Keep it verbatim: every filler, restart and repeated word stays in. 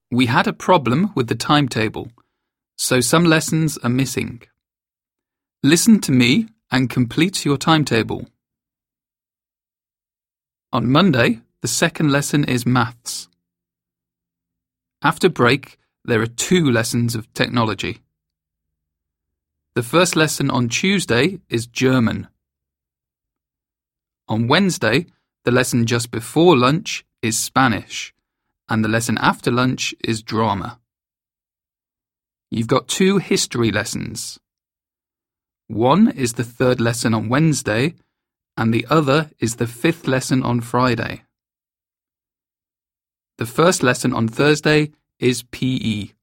We had a problem with the timetable, so some lessons are missing. Listen to me and complete your timetable. On Monday, the second lesson is maths. After break, there are two lessons of technology. The first lesson on Tuesday is German. On Wednesday, the lesson just before lunch is Spanish, and the lesson after lunch is drama. You've got two history lessons. One is the third lesson on Wednesday, and the other is the fifth lesson on Friday. The first lesson on Thursday is P E.